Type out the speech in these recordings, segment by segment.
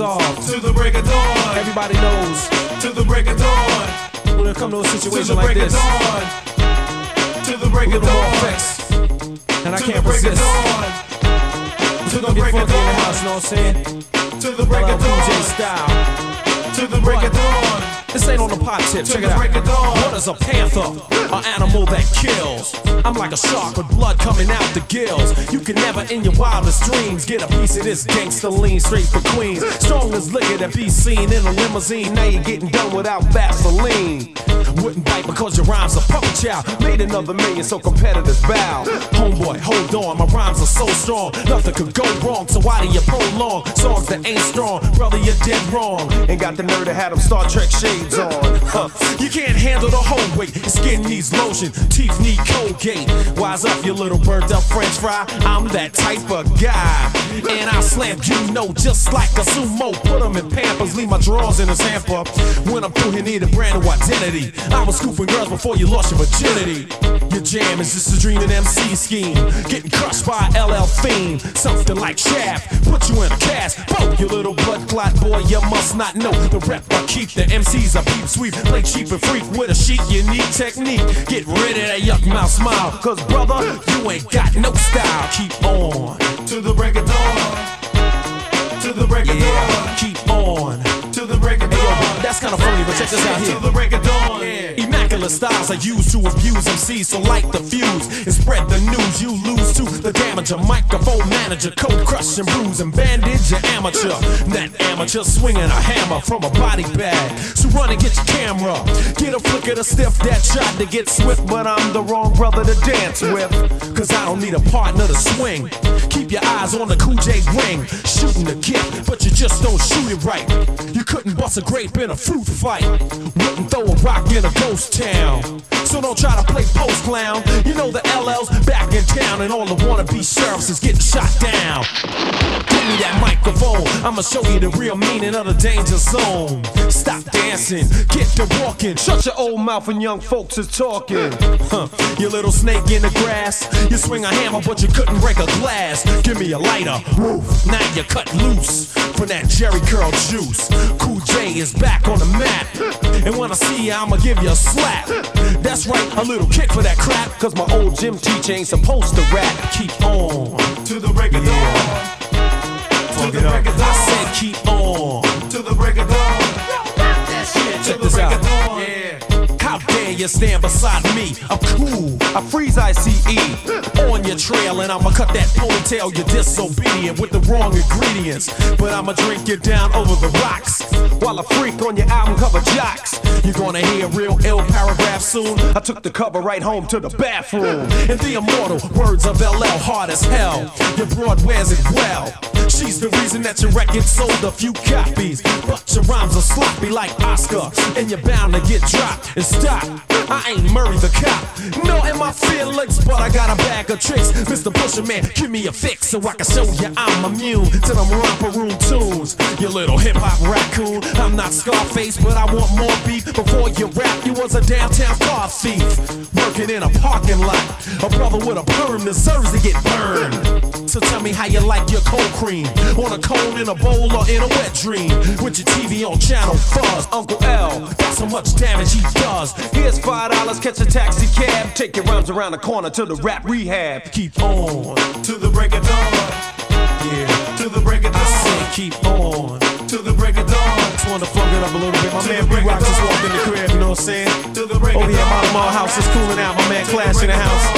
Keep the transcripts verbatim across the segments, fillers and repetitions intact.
off. To the break of dawn. Everybody knows. To the break of dawn. When it come to a situation to the like break this, of dawn. To the break a of little more dawn. effects, and I To can't the break of resist. dawn. We're gonna get funky in the house, you know what I'm saying? To the break L L of Cool J dawn. style. To the break of dawn. This ain't on the pot tip, check To it the out. break of dawn. What is a panther? An animal that kills. I'm like a shark with blood coming out the gills. You can never in your wildest dreams get a piece of this gangster lean straight for Queens. Strong as liquor that be seen in a limousine. Now you're getting done without Vaseline. Wouldn't bite because your rhymes are puppet child. Made another million so competitors bow. Homeboy, hold on, my rhymes are so strong. Nothing could go wrong, so why do you prolong songs that ain't strong? Brother, you're dead wrong. Ain't got the nerve to have them Star Trek shades on. Huh. You can't handle the whole weight. Your skin needs lotion, teeth need Colgate. Wise up, you little burnt up French fry. I'm that type of guy. And I slam you know just like a sumo. Put them in Pampers, leave my drawers in his hamper. When I'm through, you need a brand new identity. I was scooping girls before you lost your virginity. Your jam is just a dream and M C scheme. Getting crushed by L L Theme. Something like Shaft, put you in a cast. Boom, you little blood clot boy, you must not know the rep I keep. The M Cs are peep sweep. Play cheap and freak with a sheet, you need technique. Get rid of that yuck mouth smile. Cause brother, you ain't got no style. Keep on. To the break of dawn. To the break of Yeah, dawn. keep on. To the break of Hey, yo, dawn. that's kinda funny, but check this out here. To the break of dawn. Immaculate styles are used to abuse M Cs, so light the fuse and spread the news. You lose to the damage of microphone manager, cold crush and bruise and bandage your amateur. That amateur swinging a hammer from a body bag. So run and get your camera, get a flick of the stiff that tried to get swift, but I'm the wrong brother to dance with. Cause I don't need a partner to swing. Keep your eyes on the Cool J ring, shooting the gift, but you just don't shoot it right. You couldn't bust a grape in a fruit fight, wouldn't throw a rock in a ghost town. So don't try to play post clown. You know the L L's back in town, and all the wannabe sheriffs is getting shot down. Give me that microphone, I'ma show you the real meaning of the danger zone. Stop dancing, get to walking. Shut your old mouth when young folks is talking. Huh. You little snake in the grass. You swing a hammer but you couldn't break a glass. Give me a lighter, woof, now you cut loose from that Jerry curl juice. Cool J is back on the mat, and when I see you I'ma give you a slap. That's right, a little kick for that crap. Cause my old gym teacher ain't supposed to rap. Keep on. To the break of dawn. To the break of dawn. I said keep on. To the break of dawn. Check this out. How dare you stand beside me? I'm cool, I freeze I C E on your trail, and I'ma cut that ponytail. You're disobedient with the wrong ingredients, but I'ma drink you down over the rocks while I freak on your album cover jocks. You're gonna hear real ill paragraph soon. I took the cover right home to the bathroom. And the immortal words of L L hard as hell. Your broad wears it well. She's the reason that your record sold a few copies, but your rhymes are sloppy like Oscar, and you're bound to get dropped. And stop, I ain't Murray the cop. No in my feelings, but I got a bag of tricks. Mister Pusher Man, give me a fix so I can show you I'm immune to them romper room tunes. You little hip hop raccoon, I'm not Scarface, but I want more beef. Before you rap, you was a downtown car thief, working in a parking lot. A brother with a perm deserves to get burned. So tell me how you like your cold cream, on a cone, in a bowl, or in a wet dream, with your T V on channel fuzz. Uncle L, that's how much damage he does. Here's five dollars, catch a taxi cab, take your rhymes around the corner to the rap rehab. Keep on. To the break of dawn. Yeah. To the break of dawn. I said keep on. To the break of dawn. Just wanna funk it up a little bit. My To man the break B-Rock of just dawn. walked in the crib, you know what I'm saying? To the break Over of here at dawn. Mama House is cooling out. My man To the Clash in break the of house,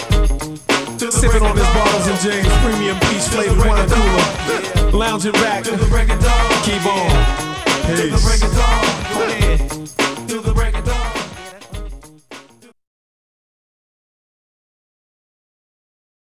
dawn. To the sipping break on of his dawn. bottles and James Premium Peach flavored break wine of dawn. cooler, lounging back. To the break of dawn. Keep on. To the Peace. break of dawn. Go ahead.